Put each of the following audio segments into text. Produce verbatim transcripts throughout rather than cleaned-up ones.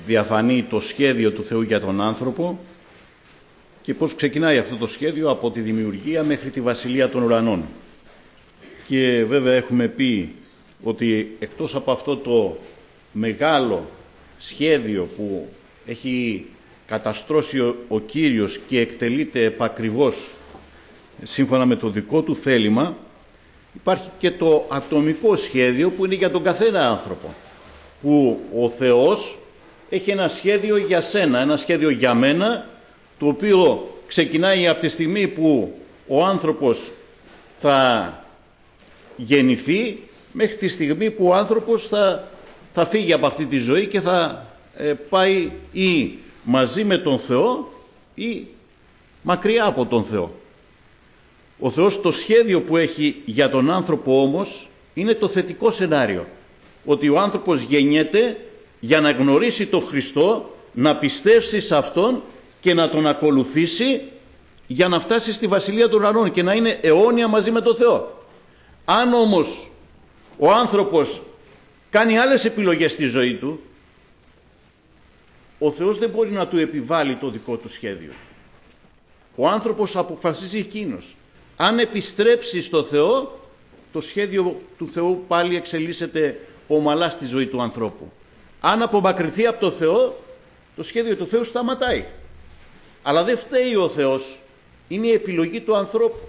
διαφανεί το σχέδιο του Θεού για τον άνθρωπο και πώς ξεκινάει αυτό το σχέδιο από τη δημιουργία μέχρι τη βασιλεία των ουρανών. Και βέβαια έχουμε πει ότι εκτός από αυτό το μεγάλο σχέδιο που έχει καταστρώσει ο, ο Κύριος και εκτελείται επακριβώς σύμφωνα με το δικό του θέλημα, υπάρχει και το ατομικό σχέδιο που είναι για τον καθένα άνθρωπο, που ο Θεός έχει ένα σχέδιο για σένα, ένα σχέδιο για μένα, το οποίο ξεκινάει από τη στιγμή που ο άνθρωπος θα γεννηθεί μέχρι τη στιγμή που ο άνθρωπος θα, θα φύγει από αυτή τη ζωή και θα ε, πάει ή μαζί με τον Θεό ή μακριά από τον Θεό. Ο Θεός το σχέδιο που έχει για τον άνθρωπο όμως είναι το θετικό σενάριο. Ότι ο άνθρωπος γεννιέται για να γνωρίσει τον Χριστό, να πιστεύσει σε Αυτόν και να Τον ακολουθήσει για να φτάσει στη Βασιλεία των Ουρανών και να είναι αιώνια μαζί με τον Θεό. Αν όμως ο άνθρωπος κάνει άλλες επιλογές στη ζωή του, ο Θεός δεν μπορεί να του επιβάλλει το δικό του σχέδιο. Ο άνθρωπος αποφασίζει εκείνος. Αν επιστρέψει στο Θεό, το σχέδιο του Θεού πάλι εξελίσσεται ομαλά στη ζωή του ανθρώπου. Αν απομακρυνθεί από το Θεό, το σχέδιο του Θεού σταματάει. Αλλά δεν φταίει ο Θεός. Είναι η επιλογή του ανθρώπου.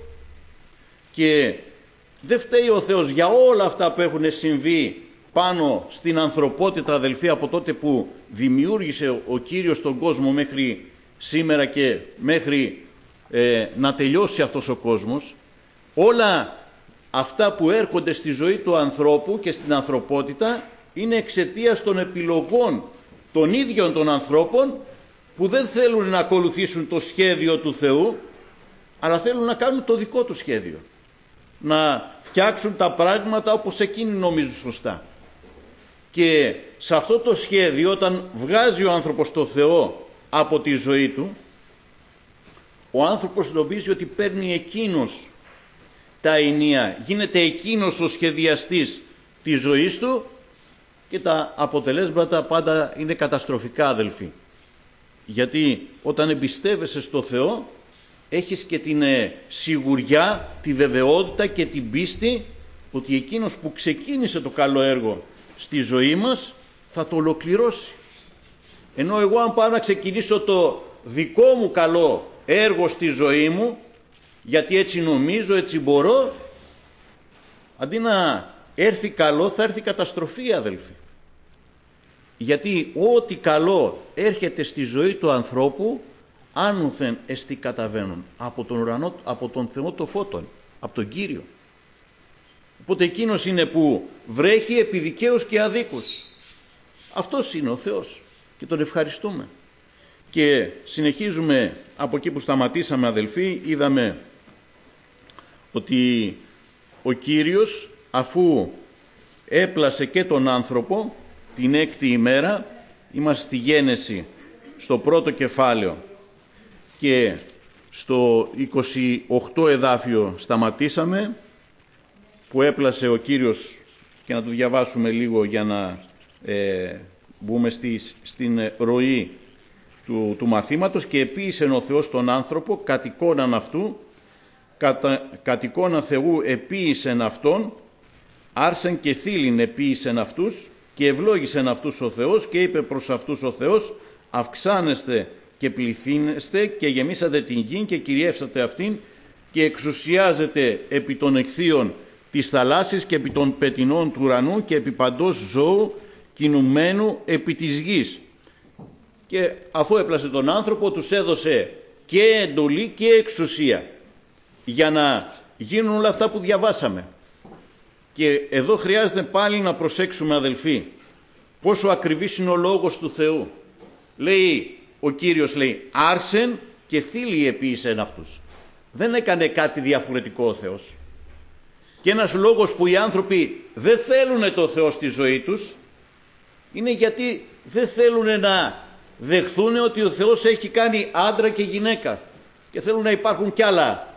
Και δεν φταίει ο Θεός για όλα αυτά που έχουν συμβεί πάνω στην ανθρωπότητα, αδελφοί, από τότε που δημιούργησε ο Κύριος τον κόσμο μέχρι σήμερα και μέχρι ε, να τελειώσει αυτός ο κόσμος. Όλα αυτά που έρχονται στη ζωή του ανθρώπου και στην ανθρωπότητα είναι εξαιτίας των επιλογών των ίδιων των ανθρώπων που δεν θέλουν να ακολουθήσουν το σχέδιο του Θεού, αλλά θέλουν να κάνουν το δικό του σχέδιο. Να φτιάξουν τα πράγματα όπως εκείνοι νομίζουν σωστά. Και σε αυτό το σχέδιο, όταν βγάζει ο άνθρωπος το Θεό από τη ζωή του, ο άνθρωπος νομίζει ότι παίρνει εκείνος τα ενία, γίνεται εκείνος ο σχεδιαστής της ζωής του και τα αποτελέσματα πάντα είναι καταστροφικά, αδελφοί. Γιατί όταν εμπιστεύεσαι στο Θεό, έχεις και την ε, σιγουριά, τη βεβαιότητα και την πίστη ότι εκείνος που ξεκίνησε το καλό έργο στη ζωή μας θα το ολοκληρώσει. Ενώ εγώ αν πάω να ξεκινήσω το δικό μου καλό έργο στη ζωή μου, γιατί έτσι νομίζω, έτσι μπορώ, αντί να έρθει καλό θα έρθει καταστροφή, αδελφοί. Γιατί ό,τι καλό έρχεται στη ζωή του ανθρώπου άνωθεν εστί καταβαίνουν από τον ουρανό, από τον Θεό το φώτον, από τον Κύριο. Οπότε εκείνος είναι που βρέχει επί δικαίους και αδίκους. Αυτός είναι ο Θεός και τον ευχαριστούμε. Και συνεχίζουμε από εκεί που σταματήσαμε, αδελφοί. Είδαμε ότι ο Κύριος, αφού έπλασε και τον άνθρωπο την έκτη ημέρα, είμαστε στη Γένεση στο πρώτο κεφάλαιο και στο είκοσι οκτώ εδάφιο σταματήσαμε, που έπλασε ο Κύριος, και να το διαβάσουμε λίγο για να ε, μπούμε στη, στην ροή του, του μαθήματος. Και επίησεν ο Θεός τον άνθρωπο κατ' εικόναν αυτού, κατα, κατ' εικόνα Θεού επίησεν αυτόν, άρσεν και θήλυν επίησεν αυτούς και ευλόγησεν αυτούς ο Θεός και είπε προς αυτούς ο Θεός, αυξάνεστε και πληθύνεστε και γεμίσατε την γη και κυριεύσατε αυτήν και εξουσιάζετε επί των εχθείων της θαλάσσης και επί των πετεινών του ουρανού και επί παντός ζώου κινουμένου επί της γης. Και αφού έπλασε τον άνθρωπο, τους έδωσε και εντολή και εξουσία για να γίνουν όλα αυτά που διαβάσαμε. Και εδώ χρειάζεται πάλι να προσέξουμε, αδελφοί, πόσο ακριβής είναι ο λόγος του Θεού. Λέει ο Κύριος, λέει, άρσεν και θήλυ επίησεν αυτούς. Δεν έκανε κάτι διαφορετικό ο Θεός. Και ένας λόγος που οι άνθρωποι δεν θέλουν το Θεό στη ζωή τους είναι γιατί δεν θέλουν να δεχθούν ότι ο Θεός έχει κάνει άντρα και γυναίκα και θέλουν να υπάρχουν κι άλλα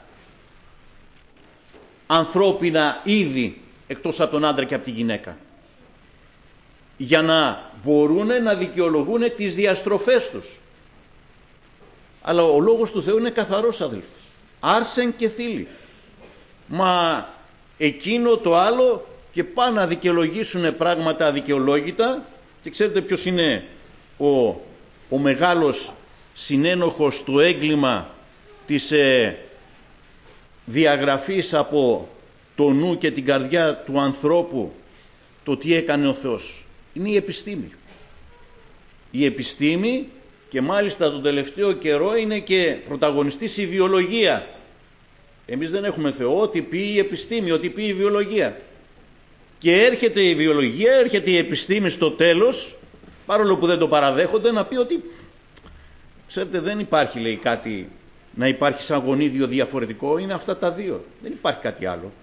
ανθρώπινα είδη εκτός από τον άντρα και από τη γυναίκα. για να μπορούν να δικαιολογούν τις διαστροφές τους. Αλλά ο λόγος του Θεού είναι καθαρός, αδελφοί. Άρσεν και θήλη. Μα εκείνο το άλλο και πάνε να δικαιολογήσουν πράγματα αδικαιολόγητα. Και ξέρετε ποιος είναι ο, ο μεγάλος συνένοχος του έγκλημα της ε, διαγραφής από το νου και την καρδιά του ανθρώπου το τι έκανε ο Θεός? Είναι η επιστήμη. Η επιστήμη, και μάλιστα τον τελευταίο καιρό είναι και πρωταγωνιστής η βιολογία. Εμείς δεν έχουμε Θεό, ό,τι πει η επιστήμη, ό,τι πει η βιολογία. Και έρχεται η βιολογία, έρχεται η επιστήμη στο τέλος, παρόλο που δεν το παραδέχονται, να πει ότι ξέρετε, δεν υπάρχει, λέει, κάτι να υπάρχει σαν γονίδιο διαφορετικό, είναι αυτά τα δύο, δεν υπάρχει κάτι άλλο.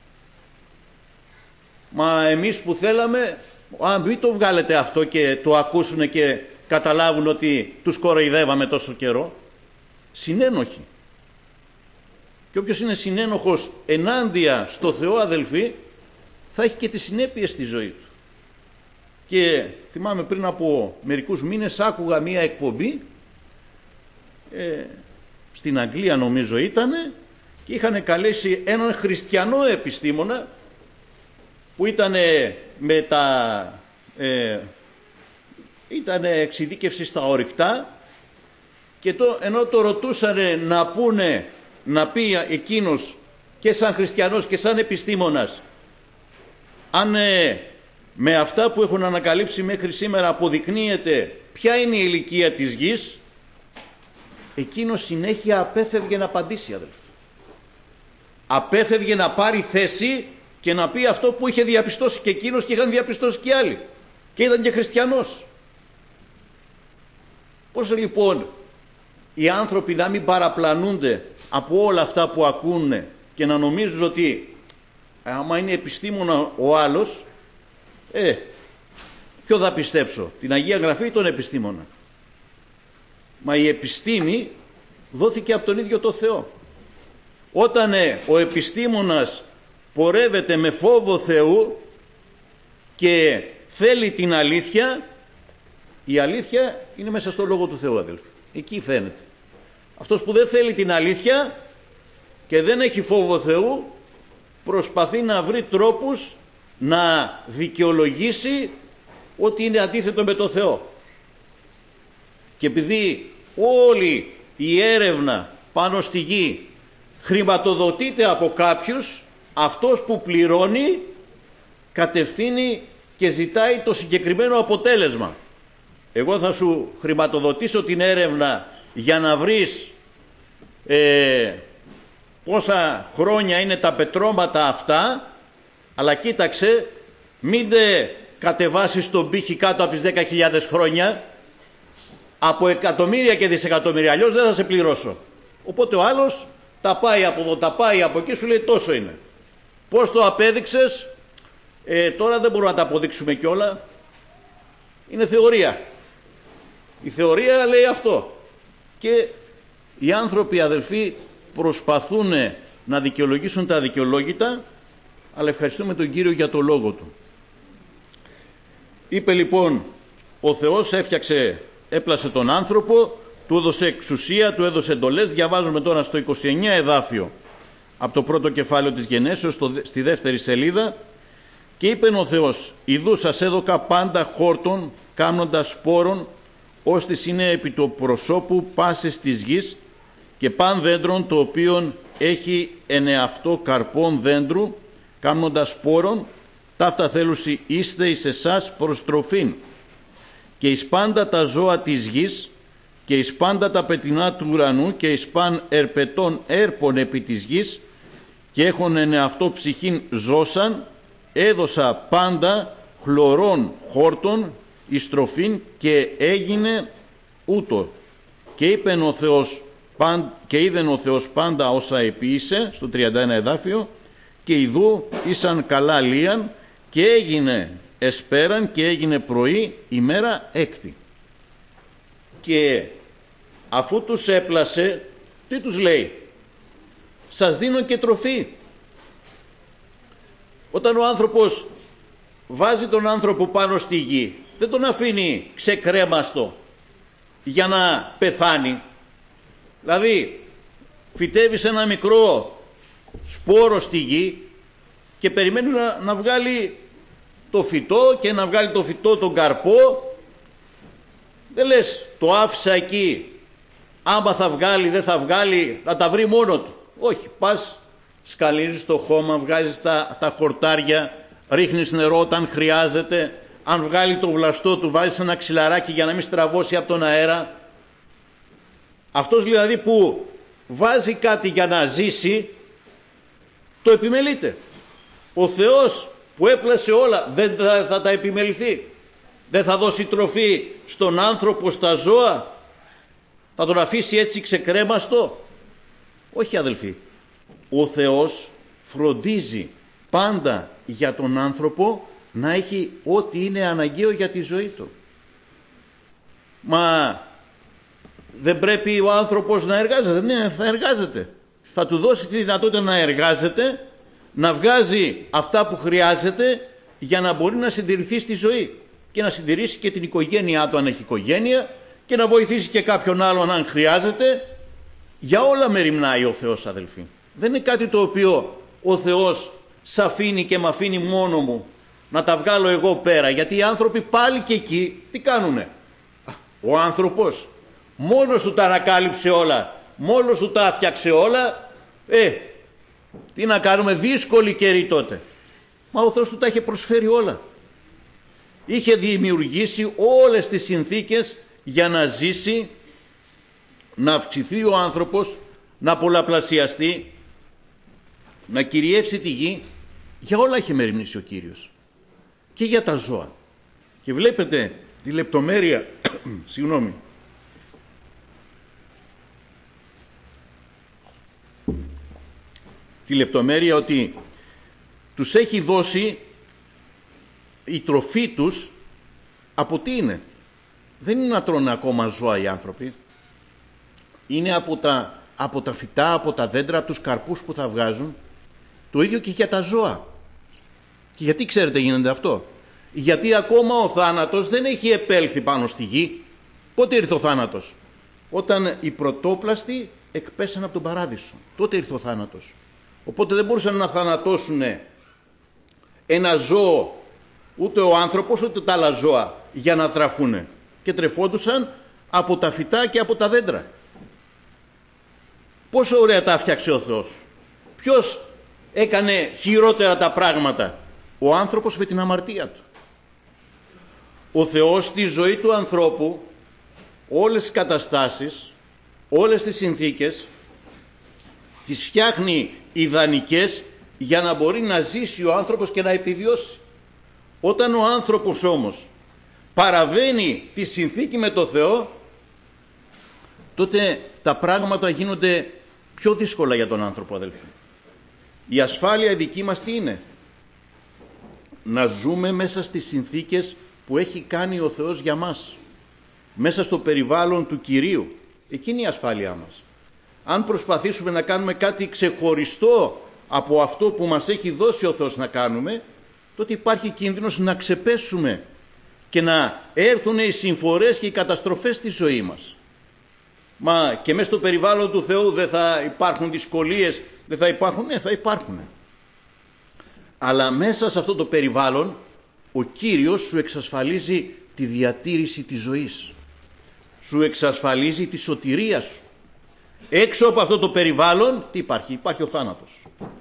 Μα εμείς που θέλαμε, α, μην το βγάλετε αυτό και το ακούσουν και καταλάβουν ότι τους κοροϊδεύαμε τόσο καιρό. Συνένοχοι. Και όποιος είναι συνένοχος ενάντια στο Θεό, αδελφοί, θα έχει και τις συνέπειες στη ζωή του. Και θυμάμαι πριν από μερικούς μήνες άκουγα μία εκπομπή, ε, στην Αγγλία νομίζω ήτανε, και είχαν καλέσει έναν χριστιανό επιστήμονα που ήταν με τα ε, ήταν εξειδίκευση στα ορυκτά, και το, ενώ το ρωτούσανε να πούνε, να πει εκείνος και σαν χριστιανός και σαν επιστήμονας, αν ε, με αυτά που έχουν ανακαλύψει μέχρι σήμερα αποδεικνύεται ποια είναι η ηλικία της γης, εκείνος συνέχεια απέφευγε να απαντήσει, αδελφοί. Απέφευγε να πάρει θέση και να πει αυτό που είχε διαπιστώσει και εκείνος και είχαν διαπιστώσει και άλλοι, και ήταν και χριστιανός. Πώς λοιπόν οι άνθρωποι να μην παραπλανούνται από όλα αυτά που ακούνε και να νομίζουν ότι άμα είναι επιστήμονα ο άλλος, ε, ποιο θα πιστέψω, την Αγία Γραφή ή τον επιστήμονα? Μα η επιστήμη δόθηκε από τον ίδιο το Θεό. Όταν ε, ο επιστήμονας πορεύεται με φόβο Θεού και θέλει την αλήθεια, η αλήθεια είναι μέσα στο Λόγο του Θεού, αδελφοί. Εκεί φαίνεται. Αυτός που δεν θέλει την αλήθεια και δεν έχει φόβο Θεού, προσπαθεί να βρει τρόπους να δικαιολογήσει ότι είναι αντίθετο με το Θεό. Και επειδή όλη η έρευνα πάνω στη γη χρηματοδοτείται από κάποιους, αυτός που πληρώνει κατευθύνει και ζητάει το συγκεκριμένο αποτέλεσμα. Εγώ θα σου χρηματοδοτήσω την έρευνα για να βρεις ε, πόσα χρόνια είναι τα πετρώματα αυτά, αλλά κοίταξε, μην τε κατεβάσεις τον πύχη κάτω από τις δέκα χιλιάδες χρόνια, από εκατομμύρια και δισεκατομμύρια, αλλιώς δεν θα σε πληρώσω. Οπότε ο άλλος τα πάει από εδώ, τα πάει από εκεί, σου λέει τόσο είναι. Πώς το απέδειξες? Ε, τώρα δεν μπορούμε να τα αποδείξουμε κιόλα. Είναι θεωρία. Η θεωρία λέει αυτό. Και οι άνθρωποι, αδελφοί, προσπαθούν να δικαιολογήσουν τα αδικαιολόγητα, αλλά ευχαριστούμε τον Κύριο για το λόγο του. Είπε λοιπόν, ο Θεός έφτιαξε, έπλασε τον άνθρωπο, του έδωσε εξουσία, του έδωσε εντολές. Διαβάζουμε τώρα στο είκοσι εννέα εδάφιο από το πρώτο κεφάλαιο της Γενέσεως, στη δεύτερη σελίδα. Και είπε ο Θεός, ιδού σας έδωκα πάντα χόρτον, κάνοντας σπόρων, ώστις είναι επί το προσώπου πάσης της γης, και παν δέντρον το οποίον έχει εν εαυτό καρπών δέντρου, κάνοντας σπόρων, ταύτα θέλουσι είστε εις εσάς προστροφήν. Και εις πάντα τα ζώα της γης, και εις πάντα τα πετεινά του ουρανού, και εις παν ερπετών έρπων επί της γης, και έχουν εν εαυτό ψυχήν ζώσαν, έδωσα πάντα χλωρών χόρτων εις τροφήν, και έγινε ούτω. Και είπεν ο Θεός, και είδεν ο Θεός πάντα όσα επίησε, στο τριάντα ένα εδάφιο, και ιδού ήσαν καλά λίαν, και έγινε εσπέραν, και έγινε πρωί ημέρα έκτη. Και αφού τους έπλασε, τι τους λέει? Σας δίνω και τροφή. Όταν ο άνθρωπος βάζει τον άνθρωπο πάνω στη γη, δεν τον αφήνει ξεκρέμαστο για να πεθάνει. Δηλαδή φυτεύεις ένα μικρό σπόρο στη γη και περιμένει να, να βγάλει το φυτό, και να βγάλει το φυτό τον καρπό. Δεν λες το άφησα εκεί, άμα θα βγάλει δεν θα βγάλει, να τα βρει μόνο του. Όχι, πας, σκαλίζεις το χώμα, βγάζεις τα, τα χορτάρια, ρίχνεις νερό όταν χρειάζεται. Αν βγάλει το βλαστό του, βάζεις ένα ξυλαράκι για να μην στραβώσει από τον αέρα. Αυτός δηλαδή που βάζει κάτι για να ζήσει, το επιμελείται. Ο Θεός που έπλασε όλα δεν θα, θα τα επιμεληθεί? Δεν θα δώσει τροφή στον άνθρωπο, στα ζώα? Θα τον αφήσει έτσι ξεκρέμαστο? Όχι, αδελφοί. Ο Θεός φροντίζει πάντα για τον άνθρωπο να έχει ό,τι είναι αναγκαίο για τη ζωή του. Μα δεν πρέπει ο άνθρωπος να εργάζεται? Ναι, θα εργάζεται. Θα του δώσει τη δυνατότητα να εργάζεται, να βγάζει αυτά που χρειάζεται για να μπορεί να συντηρηθεί στη ζωή και να συντηρήσει και την οικογένειά του αν έχει οικογένεια, και να βοηθήσει και κάποιον άλλον αν χρειάζεται. Για όλα μεριμνάει ο Θεός, αδελφοί. Δεν είναι κάτι το οποίο ο Θεός σ' αφήνει και μ' αφήνει μόνο μου να τα βγάλω εγώ πέρα, γιατί οι άνθρωποι πάλι και εκεί τι κάνουνε? Ο άνθρωπος μόνος του τα ανακάλυψε όλα, μόνος του τα φτιάξε όλα. Ε, τι να κάνουμε, δύσκολη καιρή τότε. Μα ο Θεός του τα είχε προσφέρει όλα. Είχε δημιουργήσει όλες τις συνθήκες για να ζήσει, να αυξηθεί ο άνθρωπος, να πολλαπλασιαστεί, να κυριεύσει τη γη. Για όλα έχει μεριμνήσει ο Κύριος. Και για τα ζώα. Και βλέπετε τη λεπτομέρεια, συγγνώμη, τη λεπτομέρεια ότι τους έχει δώσει η τροφή τους. Από τι είναι? Δεν είναι να τρώνε ακόμα ζώα οι άνθρωποι. Είναι από τα, από τα φυτά, από τα δέντρα, από τους καρπούς που θα βγάζουν. Το ίδιο και για τα ζώα. Και γιατί ξέρετε γίνεται αυτό? Γιατί ακόμα ο θάνατος δεν έχει επέλθει πάνω στη γη. Πότε ήρθε ο θάνατος? Όταν οι πρωτόπλαστοι εκπέσαν από τον παράδεισο. Τότε ήρθε ο θάνατος. Οπότε δεν μπορούσαν να θανατώσουν ένα ζώο, ούτε ο άνθρωπος ούτε τα άλλα ζώα, για να θραφούνε. Και τρεφόντουσαν από τα φυτά και από τα δέντρα. Πόσο ωραία τα φτιάξε ο Θεός. Ποιος έκανε χειρότερα τα πράγματα? Ο άνθρωπος με την αμαρτία του. Ο Θεός στη ζωή του ανθρώπου όλες τις καταστάσεις, όλες τις συνθήκες τις φτιάχνει ιδανικές για να μπορεί να ζήσει ο άνθρωπος και να επιβιώσει. Όταν ο άνθρωπος όμως παραβαίνει τη συνθήκη με το Θεό, τότε τα πράγματα γίνονται πιο δύσκολα για τον άνθρωπο, αδελφοί. Η ασφάλεια δική μας τι είναι? Να ζούμε μέσα στις συνθήκες που έχει κάνει ο Θεός για μας. Μέσα στο περιβάλλον του Κυρίου. Εκείνη η ασφάλειά μας. Αν προσπαθήσουμε να κάνουμε κάτι ξεχωριστό από αυτό που μας έχει δώσει ο Θεός να κάνουμε, τότε υπάρχει κίνδυνος να ξεπέσουμε και να έρθουν οι συμφορές και οι καταστροφές στη ζωή μας. Μα και μέσα στο περιβάλλον του Θεού δεν θα υπάρχουν δυσκολίες? Δεν θα υπάρχουν? Ναι, θα υπάρχουν. Αλλά μέσα σε αυτό το περιβάλλον ο Κύριος σου εξασφαλίζει τη διατήρηση της ζωής. Σου εξασφαλίζει τη σωτηρία σου. Έξω από αυτό το περιβάλλον τι υπάρχει? Υπάρχει ο θάνατος.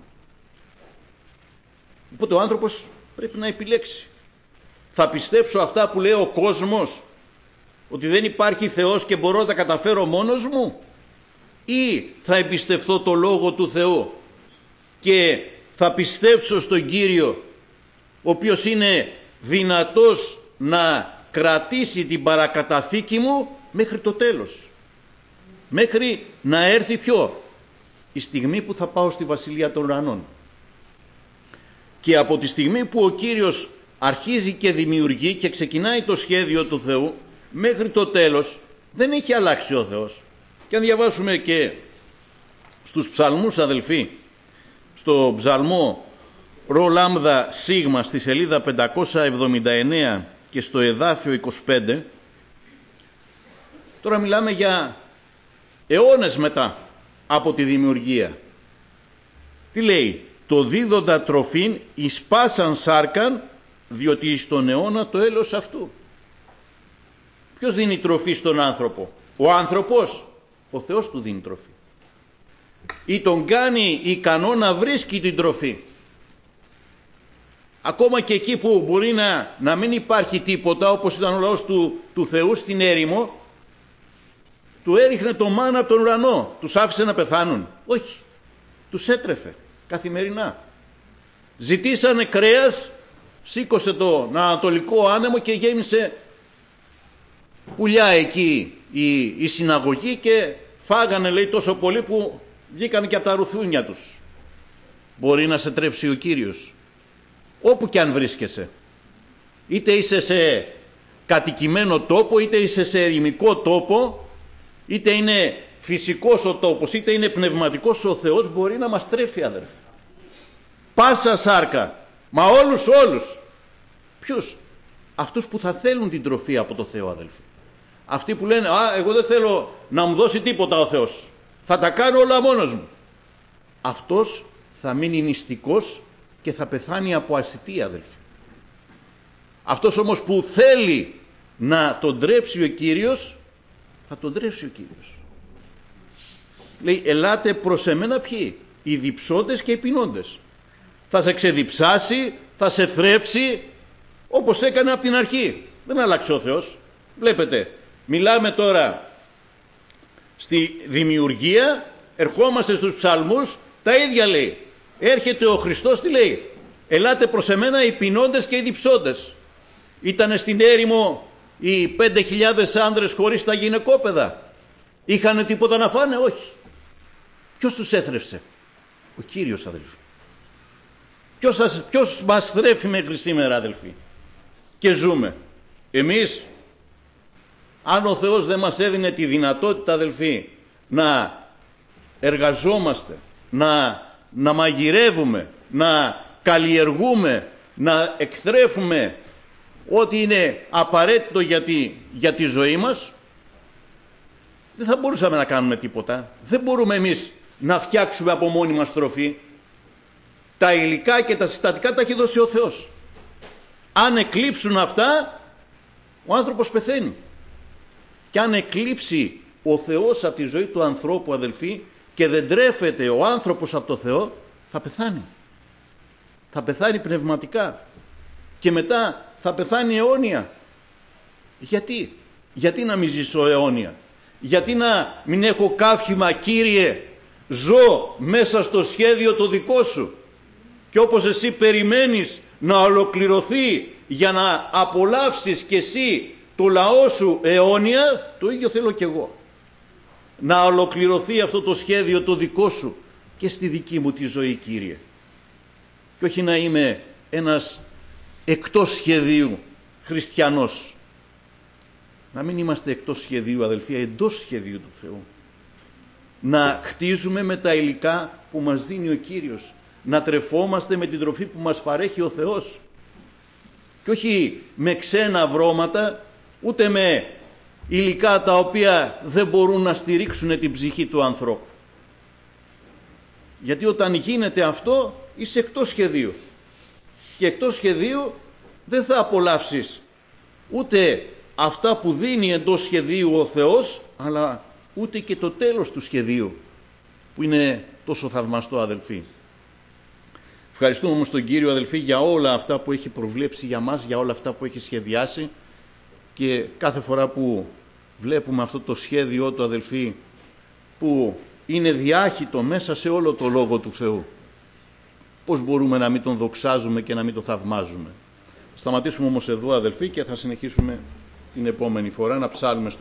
Οπότε ο άνθρωπος πρέπει να επιλέξει. Θα πιστέψω αυτά που λέει ο κόσμος, ότι δεν υπάρχει Θεός και μπορώ να τα καταφέρω μόνος μου, ή θα εμπιστευτώ το Λόγο του Θεού και θα πιστέψω στον Κύριο, ο οποίος είναι δυνατός να κρατήσει την παρακαταθήκη μου μέχρι το τέλος, μέχρι να έρθει ποιο? Η στιγμή που θα πάω στη Βασιλεία των Ουρανών. Και από τη στιγμή που ο Κύριος αρχίζει και δημιουργεί και ξεκινάει το σχέδιο του Θεού μέχρι το τέλος, δεν έχει αλλάξει ο Θεός. Και αν διαβάσουμε και στους ψαλμούς, αδελφοί, στο ψαλμό ρο λάμδα σίγμα στη σελίδα πεντακόσια εβδομήντα εννέα και στο εδάφιο είκοσι πέντε, τώρα μιλάμε για αιώνες μετά από τη δημιουργία. Τι λέει? Το δίδοντα τροφήν εις πάσαν σάρκαν, διότι εις τον αιώνα το έλεος αυτού. Ποιος δίνει τροφή στον άνθρωπο? Ο άνθρωπος? Ο Θεός του δίνει τροφή. Ή τον κάνει ικανό να βρίσκει την τροφή. Ακόμα και εκεί που μπορεί να, να μην υπάρχει τίποτα, όπως ήταν ο λαός του, του Θεού στην έρημο, του έριχνε το μάνα από τον ουρανό. Τους άφησε να πεθάνουν? Όχι. Τους έτρεφε καθημερινά. Ζητήσανε κρέας, σήκωσε τον ανατολικό άνεμο και γέμισε πουλιά εκεί η, η συναγωγή και φάγανε, λέει, τόσο πολύ που βγήκαν και από τα ρουθούνια τους. Μπορεί να σε τρέψει ο Κύριος όπου και αν βρίσκεσαι. Είτε είσαι σε κατοικημένο τόπο, είτε είσαι σε ερημικό τόπο, είτε είναι φυσικός ο τόπος, είτε είναι πνευματικός, ο Θεός μπορεί να μας τρέφει, αδερφέ. Πάσα σάρκα, μα όλους όλους. Ποιους? Αυτούς που θα θέλουν την τροφή από το Θεό, αδελφοί. Αυτοί που λένε, α, εγώ δεν θέλω να μου δώσει τίποτα ο Θεός, θα τα κάνω όλα μόνος μου. Αυτός θα μείνει νηστικός και θα πεθάνει από ασιτεία, αδελφοί. Αυτός όμως που θέλει να τον τρέψει ο Κύριος, θα τον τρέψει ο Κύριος. Λέει, ελάτε προς εμένα ποιοι? Οι διψώντες και οι πεινώντες. Θα σε ξεδιψάσει, θα σε θρέψει, όπως έκανε από την αρχή. Δεν άλλαξε ο Θεός. Βλέπετε, μιλάμε τώρα στη δημιουργία, ερχόμαστε στους ψαλμούς, τα ίδια λέει. Έρχεται ο Χριστός, τι λέει? Ελάτε προς εμένα οι πεινώντες και οι διψώντες. Ήτανε στην έρημο οι πέντε χιλιάδες άνδρες χωρίς τα γυναικόπαιδα? Είχανε τίποτα να φάνε? Όχι. Ποιος τους έθρεψε? Ο Κύριος, αδελφοί. Ποιος, σας, ποιος μας θρέφει μέχρι σήμερα, αδελφοί? Και ζούμε. Εμείς, αν ο Θεός δεν μας έδινε τη δυνατότητα, αδελφοί, να εργαζόμαστε, να, να μαγειρεύουμε, να καλλιεργούμε, να εκθρέφουμε ό,τι είναι απαραίτητο για τη, για τη ζωή μας, δεν θα μπορούσαμε να κάνουμε τίποτα. Δεν μπορούμε εμείς να φτιάξουμε από μόνοι μας τροφή. Τα υλικά και τα συστατικά τα έχει δώσει ο Θεός. Αν εκλείψουν αυτά, ο άνθρωπος πεθαίνει. Και αν εκλείψει ο Θεός από τη ζωή του ανθρώπου, αδελφοί, και δεν τρέφεται ο άνθρωπος από το Θεό, θα πεθάνει. Θα πεθάνει πνευματικά. Και μετά θα πεθάνει αιώνια. Γιατί? Γιατί να μην ζήσω αιώνια? Γιατί να μην έχω καύχημα, Κύριε? Ζω μέσα στο σχέδιο το δικό σου. Και όπως εσύ περιμένεις να ολοκληρωθεί για να απολαύσεις και εσύ το λαό σου αιώνια, το ίδιο θέλω κι εγώ. Να ολοκληρωθεί αυτό το σχέδιο το δικό σου και στη δική μου τη ζωή, Κύριε. Και όχι να είμαι ένας εκτός σχεδίου χριστιανός. Να μην είμαστε εκτός σχεδίου, αδελφοί, εντός σχεδίου του Θεού. Να χτίζουμε με τα υλικά που μας δίνει ο Κύριος. Να τρεφόμαστε με την τροφή που μας παρέχει ο Θεός. Και όχι με ξένα βρώματα, ούτε με υλικά τα οποία δεν μπορούν να στηρίξουν την ψυχή του ανθρώπου. Γιατί όταν γίνεται αυτό, είσαι εκτός σχεδίου. Και εκτός σχεδίου δεν θα απολαύσεις ούτε αυτά που δίνει εντός σχεδίου ο Θεός, αλλά ούτε και το τέλος του σχεδίου, που είναι τόσο θαυμαστό, αδελφοί. Ευχαριστούμε όμως τον Κύριο, αδελφοί, για όλα αυτά που έχει προβλέψει για μας, για όλα αυτά που έχει σχεδιάσει, και κάθε φορά που βλέπουμε αυτό το σχέδιό του, αδελφοί, που είναι διάχυτο μέσα σε όλο το Λόγο του Θεού, πώς μπορούμε να μην τον δοξάζουμε και να μην τον θαυμάζουμε? Σταματήσουμε όμως εδώ, αδελφοί, και θα συνεχίσουμε την επόμενη φορά να ψάλουμε στο